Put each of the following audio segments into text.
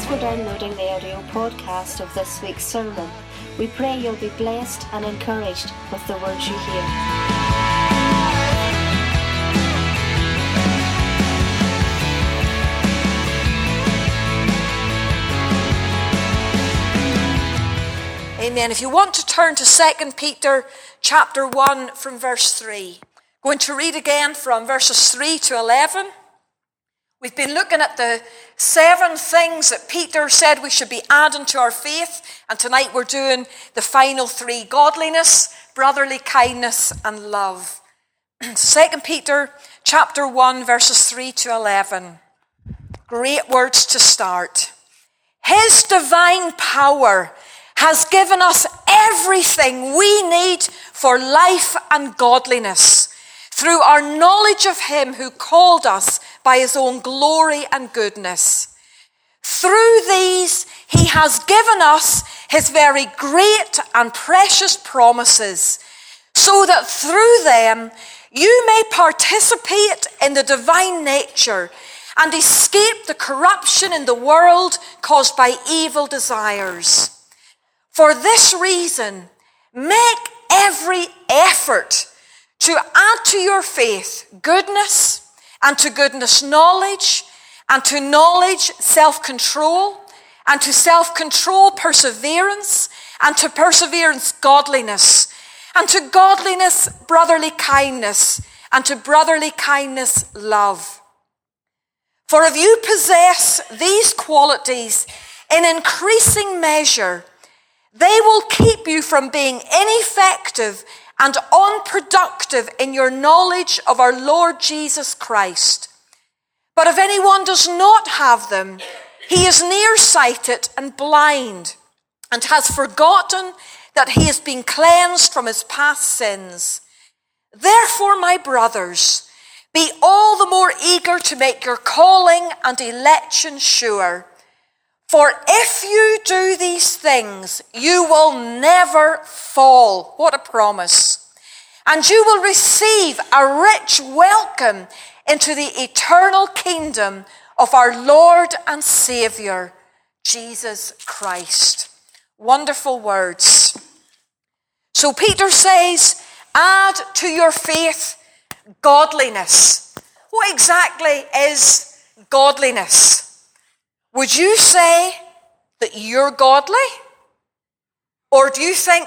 for downloading the audio podcast of this week's sermon. We pray you'll be blessed and encouraged with the words you hear. Amen. If you want to turn to 2 Peter chapter 1 from verse 3. Going to read again from verses 3 to 11. We've been looking at the 7 things that Peter said we should be adding to our faith. And tonight we're doing the final 3: godliness, brotherly kindness, and love. 2 Peter chapter 1 verses 3 to 11. Great words to start. His divine power has given us everything we need for life and godliness through our knowledge of him who called us by his own glory and goodness. Through these, he has given us his very great and precious promises, so that through them you may participate in the divine nature and escape the corruption in the world caused by evil desires. For this reason, make every effort to add to your faith goodness, and to goodness knowledge, and to knowledge self-control, and to self-control perseverance, and to perseverance godliness, and to godliness brotherly kindness, and to brotherly kindness love. For if you possess these qualities in increasing measure, they will keep you from being ineffective and unproductive in your knowledge of our Lord Jesus Christ. But if anyone does not have them, he is nearsighted and blind, and has forgotten that he has been cleansed from his past sins. Therefore, my brothers, be all the more eager to make your calling and election sure. For if you do these things, you will never fall. What a promise. And you will receive a rich welcome into the eternal kingdom of our Lord and Saviour, Jesus Christ. Wonderful words. So Peter says, add to your faith godliness. What exactly is godliness? Would you say that you're godly? Or do you think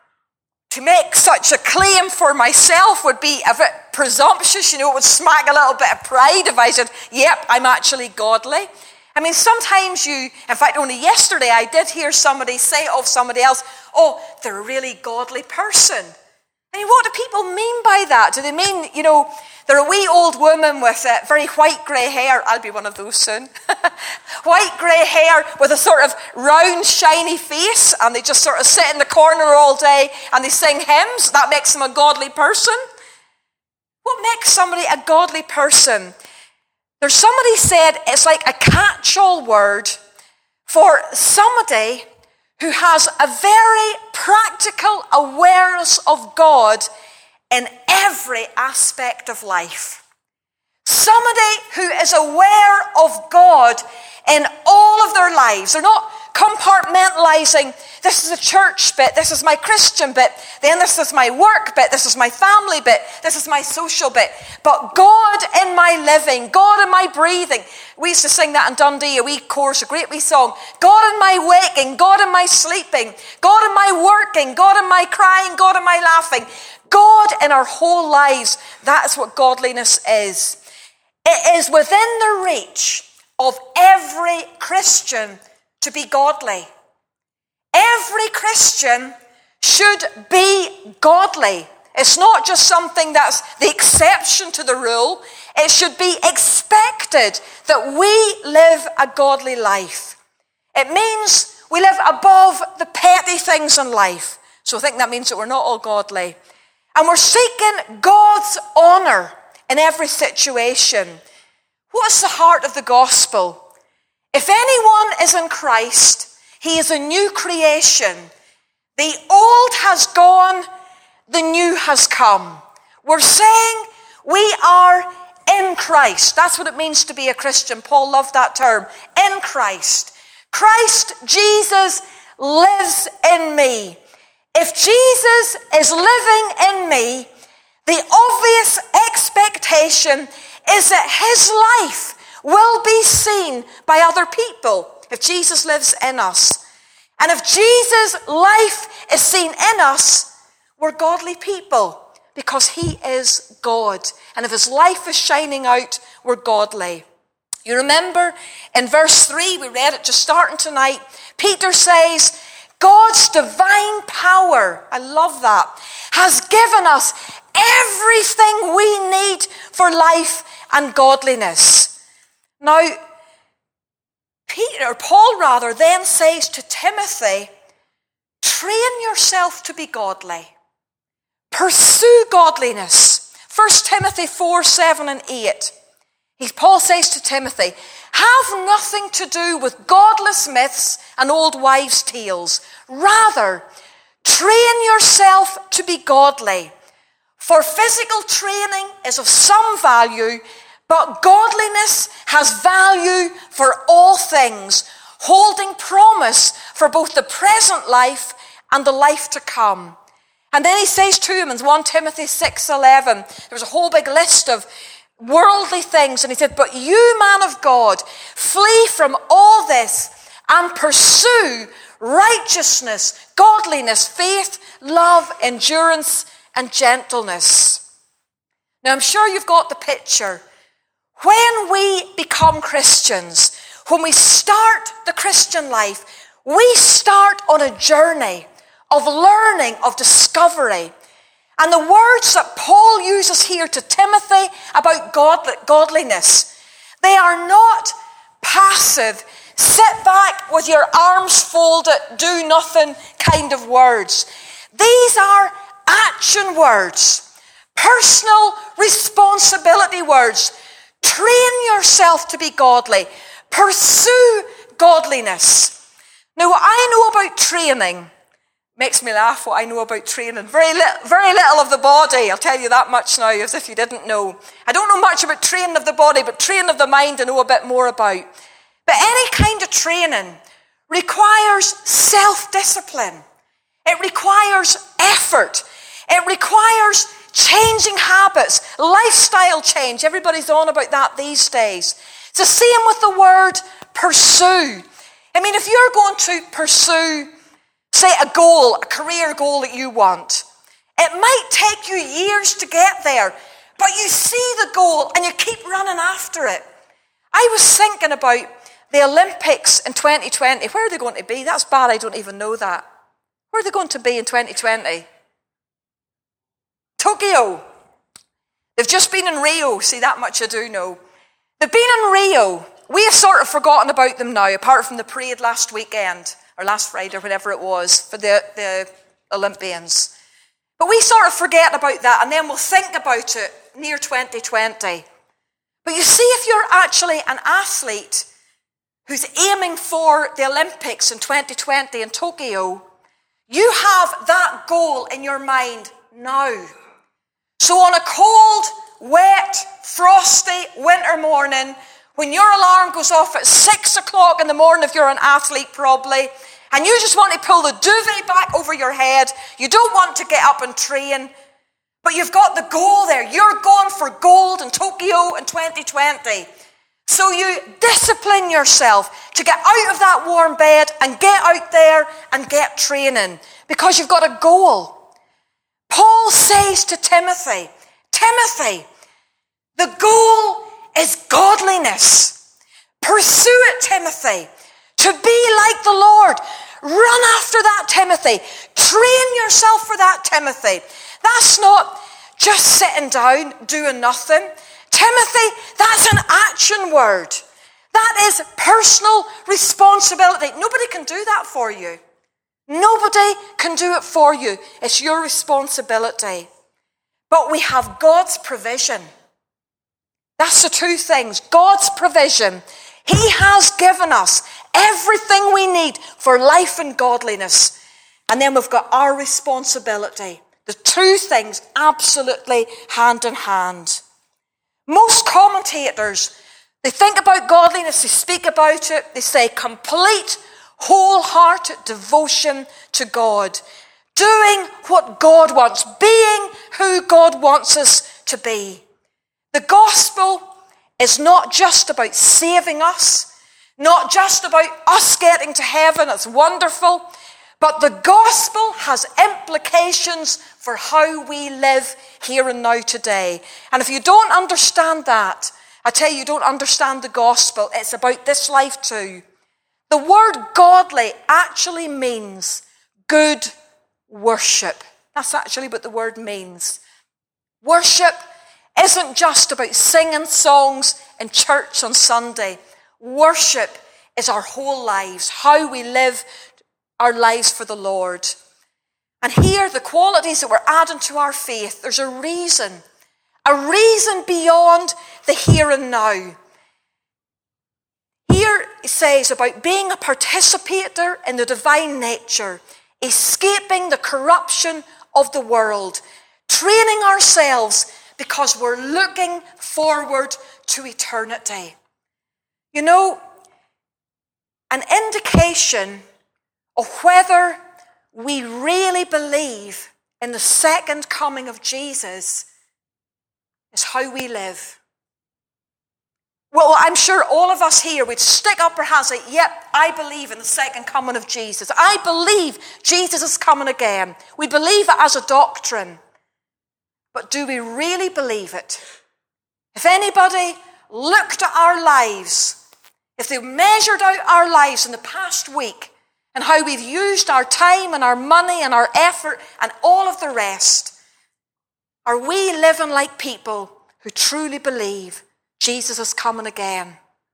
to make such a claim for myself would be a bit presumptuous? You know, it would smack a little bit of pride if I said, yep, I'm actually godly. I mean, sometimes in fact, only yesterday I did hear somebody say of somebody else, oh, they're a really godly person. I mean, what do people mean by that? Do they mean, they're a wee old woman with very white grey hair? I'll be one of those soon. White grey hair with a sort of round, shiny face, and they just sort of sit in the corner all day and they sing hymns. That makes them a godly person. What makes somebody a godly person? There's somebody said it's like a catch-all word for somebody who has a very practical awareness of God in every aspect of life. Somebody who is aware of God in all of their lives. They're not compartmentalizing, this is a church bit, this is my Christian bit, then this is my work bit, this is my family bit, this is my social bit. But God in my living, God in my breathing. We used to sing that in Dundee, a wee chorus, a great wee song. God in my waking, God in my sleeping, God in my working, God in my crying, God in my laughing. God in our whole lives, that's what godliness is. It is within the reach of every Christian to be godly. Every Christian should be godly. It's not just something that's the exception to the rule. It should be expected that we live a godly life. It means we live above the petty things in life. So I think that means that we're not all godly. And we're seeking God's honour in every situation. What's the heart of the gospel? If anyone is in Christ, he is a new creation. The old has gone, the new has come. We're saying we are in Christ. That's what it means to be a Christian. Paul loved that term. In Christ. Christ Jesus lives in me. If Jesus is living in me, the obvious expectation is that his life will be seen by other people if Jesus lives in us. And if Jesus' life is seen in us, we're godly people because he is God. And if his life is shining out, we're godly. You remember in verse 3, we read it just starting tonight, Peter says, God's divine power, I love that, has given us everything we need for life and godliness. Now, Paul then says to Timothy, train yourself to be godly. Pursue godliness. 1 Timothy 4, 7 and 8. Paul says to Timothy, have nothing to do with godless myths and old wives' tales. Rather, train yourself to be godly. For physical training is of some value, but godliness has value for all things, holding promise for both the present life and the life to come. And then he says to him in 1 Timothy 6:11, there's a whole big list of worldly things, and he said, but you, man of God, flee from all this and pursue righteousness, godliness, faith, love, endurance, and gentleness. Now, I'm sure you've got the picture. When we become Christians, when we start the Christian life, we start on a journey of learning, of discovery. And the words that Paul uses here to Timothy about godliness, they are not passive, sit back with your arms folded, do nothing kind of words. These are action words, personal responsibility words. Train yourself to be godly. Pursue godliness. Now, what I know about training makes me laugh, what I know about training. Very little of the body, I'll tell you that much now, as if you didn't know. I don't know much about training of the body, but training of the mind I know a bit more about. But any kind of training requires self-discipline. It requires effort. It requires changing habits, lifestyle change. Everybody's on about that these days. It's the same with the word pursue. I mean, if you're going to pursue, say, a goal, a career goal that you want, it might take you years to get there, but you see the goal and you keep running after it. I was thinking about the Olympics in 2020. Where are they going to be? That's bad, I don't even know that. Where are they going to be in 2020? Tokyo. They've just been in Rio. See, that much I do know. They've been in Rio. We have sort of forgotten about them now, apart from the parade last weekend, or last Friday, or whatever it was, for the Olympians. But we sort of forget about that, and then we'll think about it near 2020. But you see, if you're actually an athlete who's aiming for the Olympics in 2020 in Tokyo, you have that goal in your mind now. So on a cold, wet, frosty winter morning, when your alarm goes off at 6 o'clock in the morning, if you're an athlete probably, and you just want to pull the duvet back over your head, you don't want to get up and train, but you've got the goal there. You're going for gold in Tokyo in 2020. So you discipline yourself to get out of that warm bed and get out there and get training because you've got a goal. Paul says to Timothy, Timothy, the goal is godliness. Pursue it, Timothy, to be like the Lord. Run after that, Timothy. Train yourself for that, Timothy. That's not just sitting down, doing nothing. Timothy, that's an action word. That is personal responsibility. Nobody can do that for you. Nobody can do it for you. It's your responsibility. But we have God's provision. That's the two things. God's provision. He has given us everything we need for life and godliness. And then we've got our responsibility. The two things absolutely hand in hand. Most commentators They think about godliness, they speak about it, they say complete, wholehearted devotion to God. Doing what God wants, being who God wants us to be. The gospel is not just about saving us, not just about us getting to heaven, it's wonderful, but the gospel has implications for how we live here and now today. And if you don't understand that, I tell you don't understand the gospel. It's about this life too. The word godly actually means good worship. That's actually what the word means. Worship isn't just about singing songs in church on Sunday. Worship is our whole lives, how we live our lives for the Lord. And here, the qualities that we're adding to our faith, there's a reason beyond the here and now. Here it says about being a participator in the divine nature, escaping the corruption of the world, training ourselves because we're looking forward to eternity. You know, an indication of whether we really believe in the second coming of Jesus is how we live. Well, I'm sure all of us here would stick up our hands and say, yep, I believe in the second coming of Jesus. I believe Jesus is coming again. We believe it as a doctrine. But do we really believe it? If anybody looked at our lives, if they measured out our lives in the past week and how we've used our time and our money and our effort and all of the rest, are we living like people who truly believe Jesus is coming again?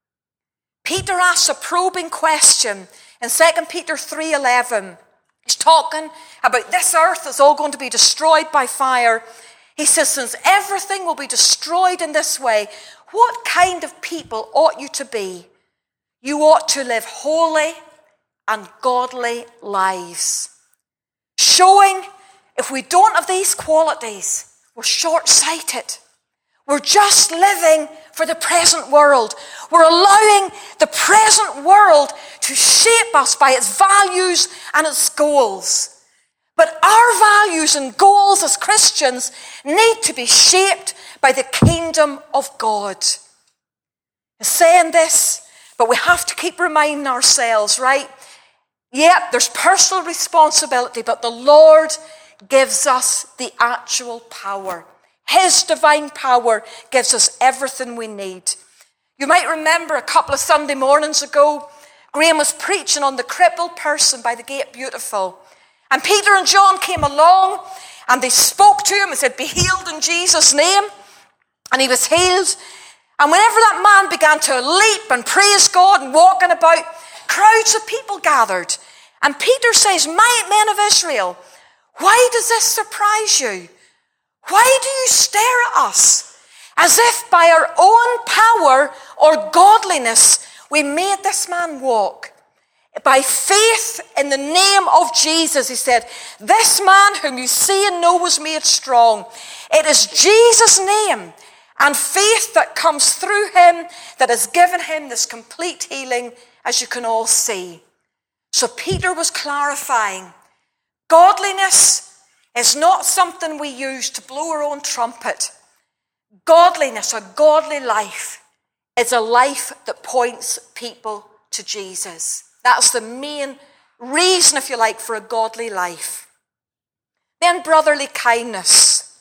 Peter asks a probing question in 2 Peter 3:11. He's talking about this earth is all going to be destroyed by fire. He says, since everything will be destroyed in this way, what kind of people ought you to be? You ought to live holy and godly lives. Showing if we don't have these qualities, we're short-sighted. We're just living for the present world. We're allowing the present world to shape us by its values and its goals. But our values and goals as Christians need to be shaped by the kingdom of God. I'm saying this, but we have to keep reminding ourselves, right? Yep, there's personal responsibility, but the Lord gives us the actual power. His divine power gives us everything we need. You might remember a couple of Sunday mornings ago, Graham was preaching on the crippled person by the Gate Beautiful. And Peter and John came along and they spoke to him and said, be healed in Jesus' name. And he was healed. And whenever that man began to leap and praise God and walking about, crowds of people gathered. And Peter says, my men of Israel, why does this surprise you? Why do you stare at us as if by our own power or godliness we made this man walk? By faith in the name of Jesus, he said, this man whom you see and know was made strong. It is Jesus' name and faith that comes through him that has given him this complete healing, as you can all see. So Peter was clarifying, godliness is not something we use to blow our own trumpet. Godliness, a godly life, is a life that points people to Jesus. That's the main reason, if you like, for a godly life. Then brotherly kindness.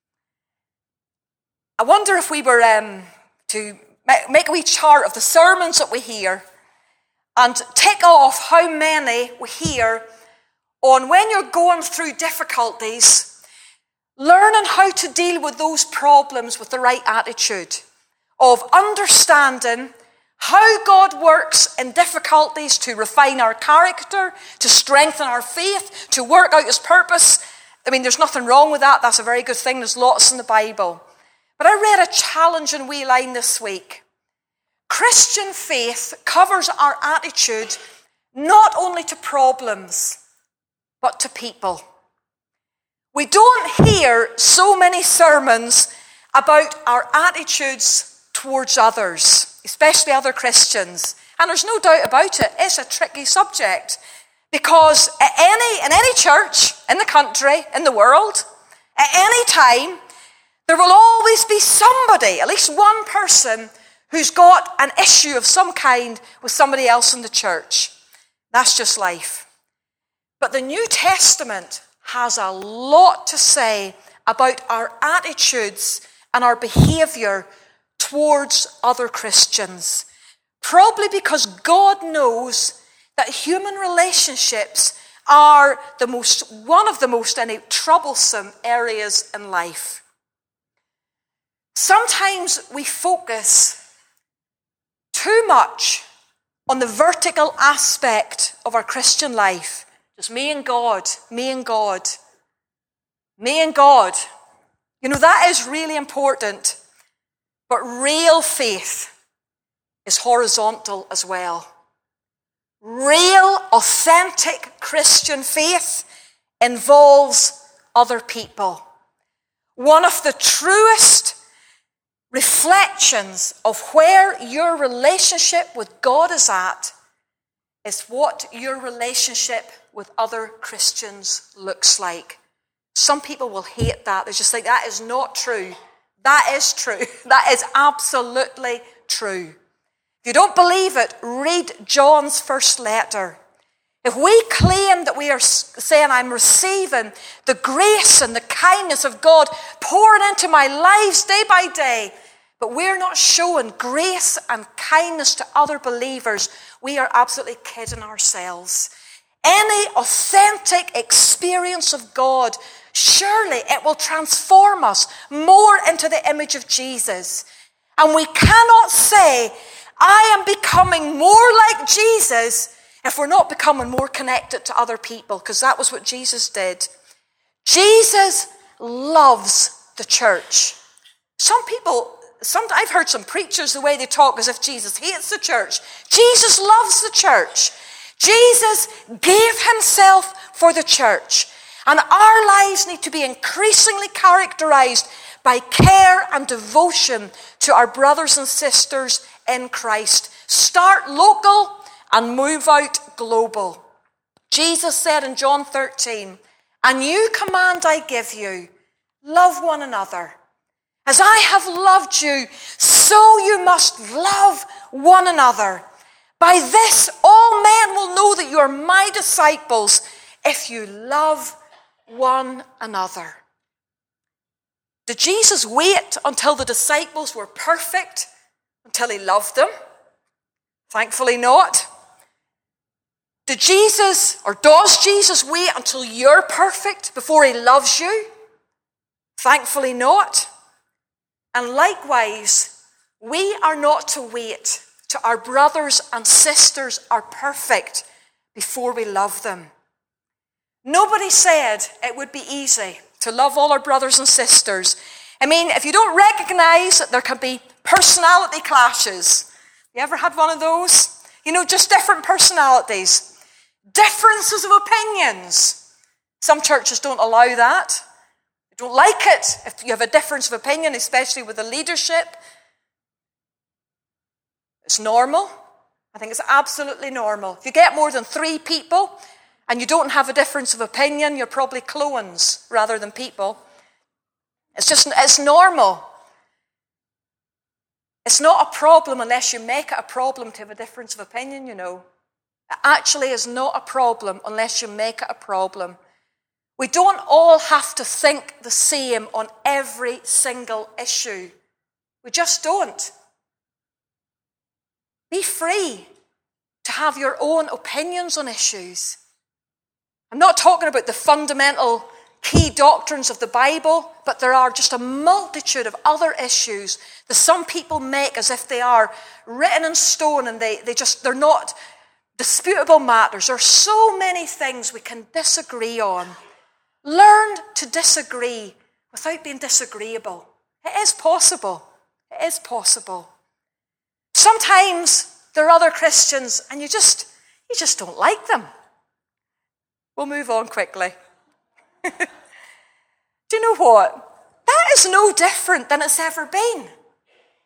I wonder if we were to make a wee chart of the sermons that we hear and tick off how many we hear on when you're going through difficulties, learning how to deal with those problems with the right attitude of understanding how God works in difficulties to refine our character, to strengthen our faith, to work out his purpose. I mean, there's nothing wrong with that. That's a very good thing. There's lots in the Bible. But I read a challenging wee line this week. Christian faith covers our attitude not only to problems, but to people. We don't hear so many sermons about our attitudes towards others. especially other Christians. And there's no doubt about it, it's a tricky subject. Because in any church, in the country, in the world, at any time, there will always be somebody, at least one person, who's got an issue of some kind with somebody else in the church. That's just life. But the New Testament has a lot to say about our attitudes and our behavior towards other Christians. Probably because God knows that human relationships are one of the most troublesome areas in life. Sometimes we focus too much on the vertical aspect of our Christian life. Just me and God, me and God, me and God. You know, that is really important. But real faith is horizontal as well. Real, authentic Christian faith involves other people. One of the truest reflections of where your relationship with God is at is what your relationship with other Christians looks like. Some people will hate that. They're just like, that is not true. That is true. That is absolutely true. If you don't believe it, read John's first letter. If we claim that we are saying, I'm receiving the grace and the kindness of God pouring into my lives day by day, but we're not showing grace and kindness to other believers, we are absolutely kidding ourselves. Any authentic experience of God, surely it will transform us more into the image of Jesus. And we cannot say, I am becoming more like Jesus, if we're not becoming more connected to other people, because that was what Jesus did. Jesus loves the church. I've heard some preachers, the way they talk as if Jesus hates the church. Jesus loves the church. Jesus gave himself for the church. And our lives need to be increasingly characterized by care and devotion to our brothers and sisters in Christ. Start local and move out global. Jesus said in John 13, "A new command I give you, love one another. As I have loved you, so you must love one another. By this, all men will know that you are my disciples, if you love one another." Did Jesus wait until the disciples were perfect, until he loved them? Thankfully not. Does Jesus wait until you're perfect before he loves you? Thankfully not. And likewise, we are not to wait till our brothers and sisters are perfect before we love them. Nobody said it would be easy to love all our brothers and sisters. I mean, if you don't recognize that there can be personality clashes, you ever had one of those? You know, just different personalities, differences of opinions. Some churches don't allow that. They don't like it if you have a difference of opinion, especially with the leadership. It's normal. I think it's absolutely normal. If you get more than 3 people and you don't have a difference of opinion, you're probably clones rather than people. It's normal. It's not a problem unless you make it a problem to have a difference of opinion, you know. It actually is not a problem unless you make it a problem. We don't all have to think the same on every single issue. We just don't. Be free to have your own opinions on issues. I'm not talking about the fundamental key doctrines of the Bible, but there are just a multitude of other issues that some people make as if they are written in stone and they're not disputable matters. There are so many things we can disagree on. Learn to disagree without being disagreeable. It is possible. It is possible. Sometimes there are other Christians and you just don't like them. We'll move on quickly. Do you know what? That is no different than it's ever been.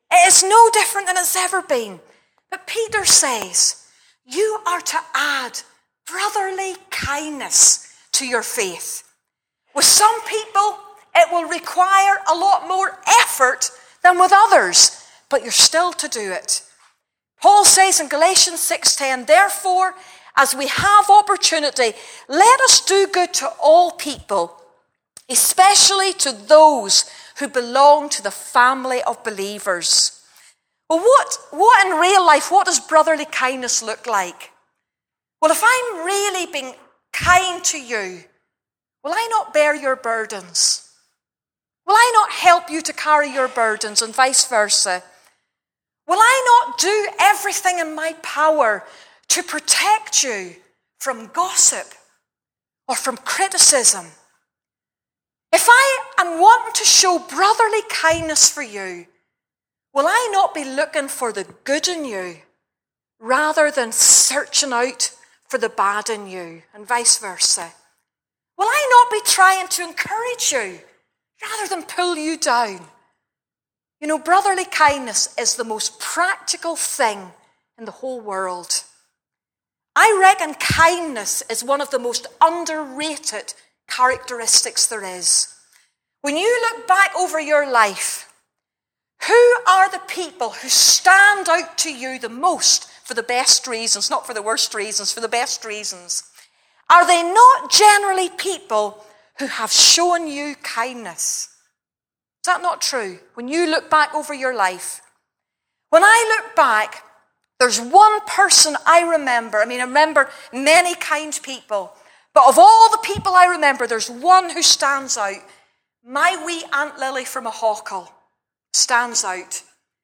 It is no different than it's ever been. But Peter says, you are to add brotherly kindness to your faith. With some people, it will require a lot more effort than with others, but you're still to do it. Paul says in Galatians 6:10, therefore, as we have opportunity, let us do good to all people, especially to those who belong to the family of believers. Well, what in real life, what does brotherly kindness look like? Well, if I'm really being kind to you, will I not bear your burdens? Will I not help you to carry your burdens and vice versa? Will I not do everything in my power to protect you from gossip or from criticism? If I am wanting to show brotherly kindness for you, will I not be looking for the good in you rather than searching out for the bad in you, and vice versa? Will I not be trying to encourage you rather than pull you down? You know, brotherly kindness is the most practical thing in the whole world. I reckon kindness is one of the most underrated characteristics there is. When you look back over your life, who are the people who stand out to you the most for the best reasons, not for the worst reasons, for the best reasons? Are they not generally people who have shown you kindness? Is that not true? When you look back over your life, when I look back, there's one person I remember. I remember many kind people, but of all the people I remember, there's one who stands out. My wee Aunt Lily from Ahawkle stands out.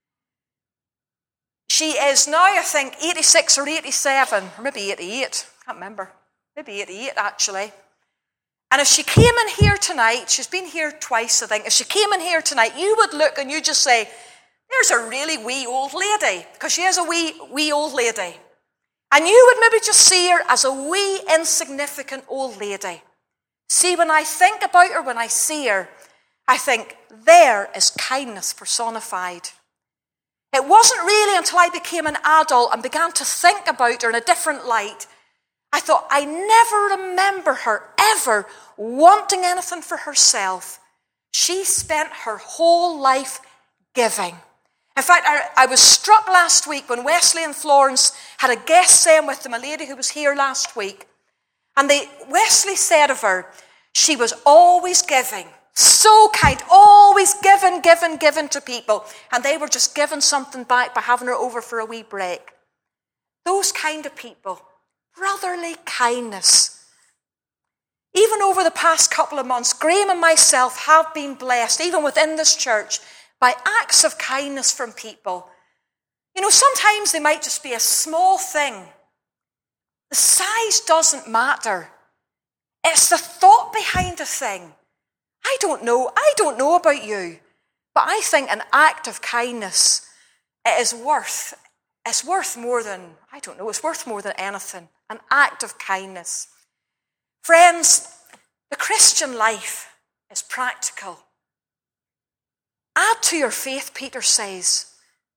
She is now, I think, 86 or 87, or maybe 88. I can't remember. Maybe 88, actually. And if she came in here tonight, she's been here twice, I think. If she came in here tonight, you would look and you'd just say, there's a really wee old lady, because she is a wee old lady. And you would maybe just see her as a wee insignificant old lady. See, when I think about her, when I see her, I think, there is kindness personified. It wasn't really until I became an adult and began to think about her in a different light, I thought, I never remember her ever wanting anything for herself. She spent her whole life giving. In fact, I was struck last week when Wesley and Florence had a guest saying with them, a lady who was here last week. And Wesley said of her, she was always giving, so kind, always giving to people. And they were just giving something back by having her over for a wee break. Those kind of people, brotherly kindness. Even over the past couple of months, Graham and myself have been blessed, even within this church, by acts of kindness from people. You know, sometimes they might just be a small thing. The size doesn't matter. It's the thought behind the thing. I don't know about you, but I think an act of kindness it's worth more than anything. An act of kindness. Friends, the Christian life is practical. Add to your faith, Peter says.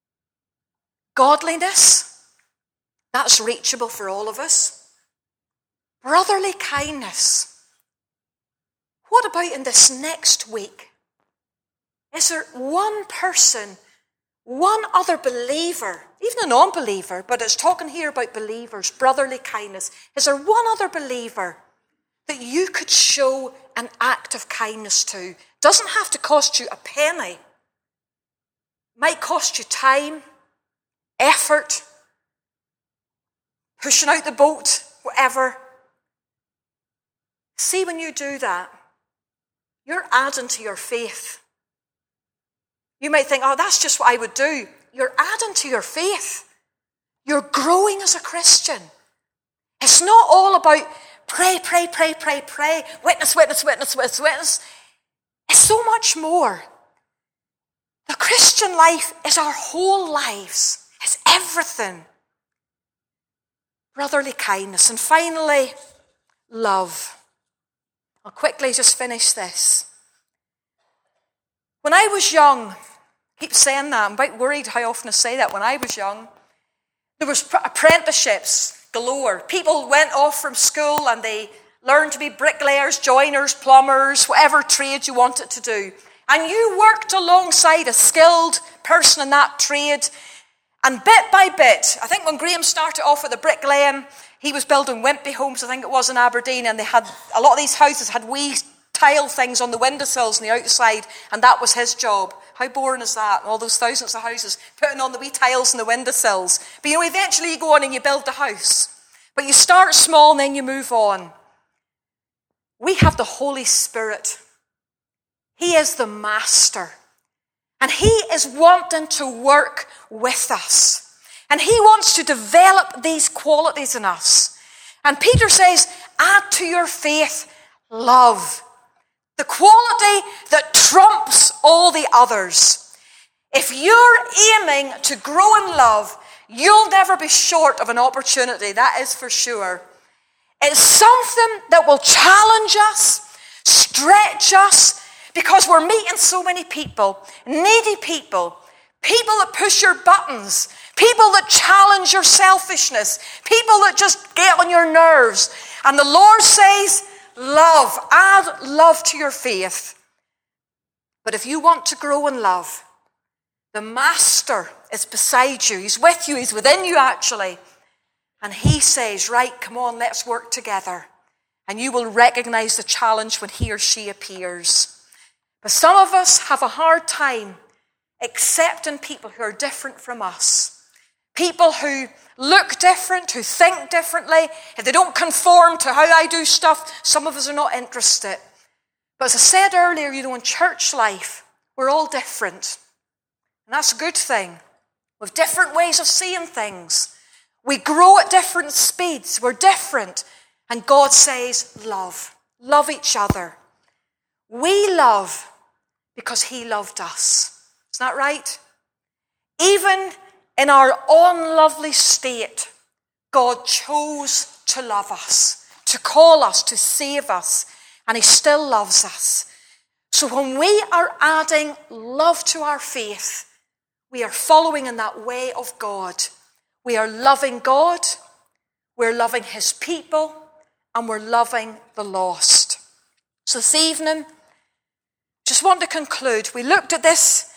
Godliness, that's reachable for all of us. Brotherly kindness. What about in this next week? Is there one person, one other believer, even a non-believer, but it's talking here about believers, brotherly kindness. Is there one other believer that you could show an act of kindness to? Doesn't have to cost you a penny. Might cost you time, effort, pushing out the boat, whatever. See, when you do that, you're adding to your faith. You might think, oh, that's just what I would do. You're adding to your faith. You're growing as a Christian. It's not all about pray, witness. It's so much more. The Christian life is our whole lives. It's everything. Brotherly kindness. And finally, love. I'll quickly just finish this. When I was young, keep saying that. I'm about worried how often I say that. When I was young, there was apprenticeships galore. People went off from school and they learned to be bricklayers, joiners, plumbers, whatever trade you wanted to do. And you worked alongside a skilled person in that trade. And bit by bit, I think when Graham started off with the bricklaying, he was building Wimpy homes, I think it was, in Aberdeen. And they had, a lot of these houses had wee tile things on the windowsills and the outside. And that was his job. How boring is that? All those thousands of houses, putting on the wee tiles on the windowsills. But you know, eventually you go on and you build the house. But you start small and then you move on. We have the Holy Spirit. He is the master. And he is wanting to work with us. And he wants to develop these qualities in us. And Peter says, add to your faith love. The quality that trumps all the others. If you're aiming to grow in love, you'll never be short of an opportunity, that is for sure. It's something that will challenge us, stretch us, because we're meeting so many people, needy people, people that push your buttons, people that challenge your selfishness, people that just get on your nerves. And the Lord says, love, add love to your faith. But if you want to grow in love, the Master is beside you. He's with you. He's within you, actually. And he says, right, come on, let's work together. And you will recognize the challenge when he or she appears. But some of us have a hard time accepting people who are different from us. People who look different, who think differently. If they don't conform to how I do stuff, some of us are not interested. But as I said earlier, you know, in church life, we're all different. And that's a good thing. We have different ways of seeing things. We grow at different speeds. We're different. And God says, love. Love each other. We love because he loved us. Isn't that right? Even in our unlovely state, God chose to love us, to call us, to save us, and he still loves us. So when we are adding love to our faith, we are following in that way of God. We are loving God, we're loving his people, and we're loving the lost. So this evening, just want to conclude. We looked at this,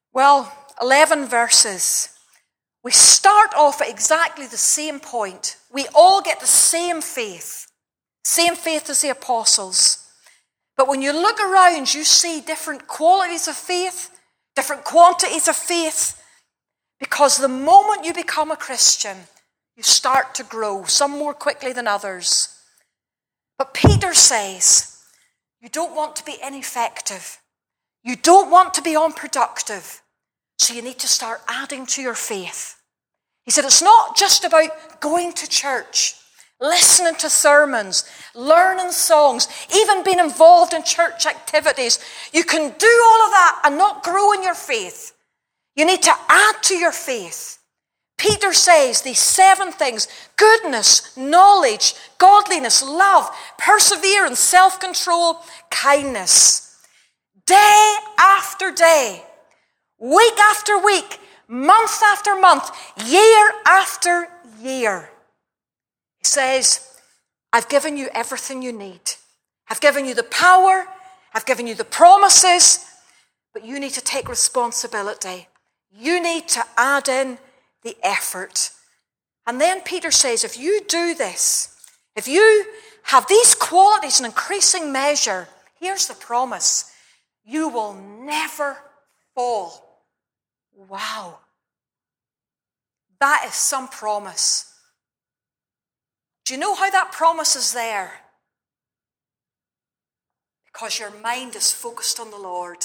11 verses. We start off at exactly the same point. We all get the same faith as the apostles. But when you look around, you see different qualities of faith, different quantities of faith, because the moment you become a Christian, you start to grow, some more quickly than others. But Peter says, you don't want to be ineffective. You don't want to be unproductive. So you need to start adding to your faith. He said, it's not just about going to church, listening to sermons, learning songs, even being involved in church activities. You can do all of that and not grow in your faith. You need to add to your faith. Peter says these 7 things: goodness, knowledge, godliness, love, perseverance, self-control, kindness. Day after day, week after week, month after month, year after year. He says, I've given you everything you need. I've given you the power. I've given you the promises. But you need to take responsibility. You need to add in the effort. And then Peter says, if you do this, if you have these qualities in increasing measure, here's the promise: you will never fall. Wow. That is some promise. Do you know how that promise is there? Because your mind is focused on the Lord.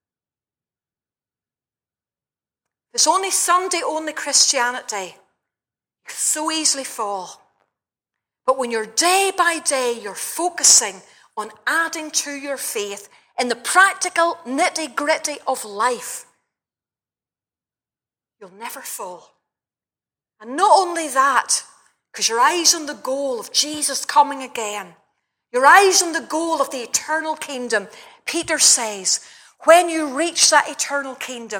It's only Sunday-only Christianity. You can so easily fall. But when you're day by day, you're focusing on adding to your faith in the practical nitty-gritty of life, you'll never fall. And not only that, because your eyes on the goal of Jesus coming again, your eyes on the goal of the eternal kingdom, Peter says, when you reach that eternal kingdom,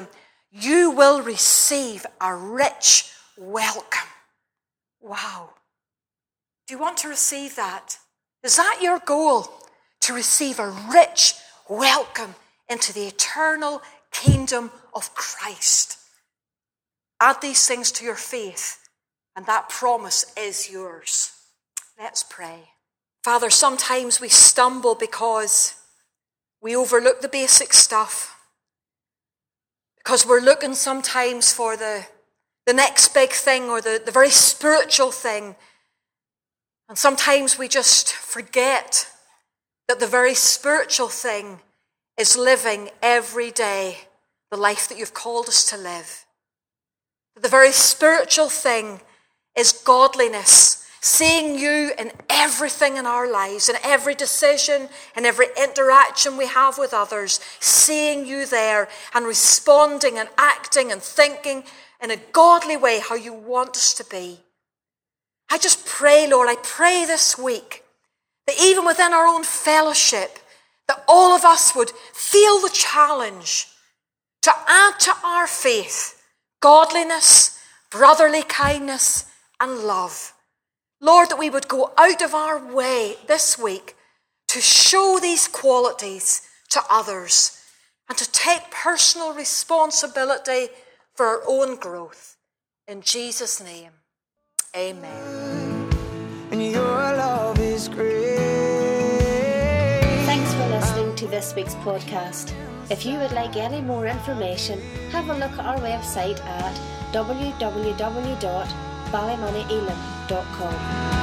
you will receive a rich welcome. Wow. Do you want to receive that? Is that your goal? To receive a rich welcome into the eternal kingdom of Christ. Add these things to your faith, and that promise is yours. Let's pray. Father, sometimes we stumble because we overlook the basic stuff. Because we're looking sometimes for the next big thing or the very spiritual thing. And sometimes we just forget that the very spiritual thing is living every day the life that you've called us to live. The very spiritual thing is godliness. Seeing you in everything in our lives, in every decision, in every interaction we have with others, seeing you there and responding and acting and thinking in a godly way how you want us to be. I just pray, Lord, I pray this week that even within our own fellowship, that all of us would feel the challenge to add to our faith godliness, brotherly kindness, and love. Lord, that we would go out of our way this week to show these qualities to others and to take personal responsibility for our own growth. In Jesus' name, amen. And your love is great. Thanks for listening to this week's podcast. If you would like any more information, have a look at our website at www.ballymonnyelam.com.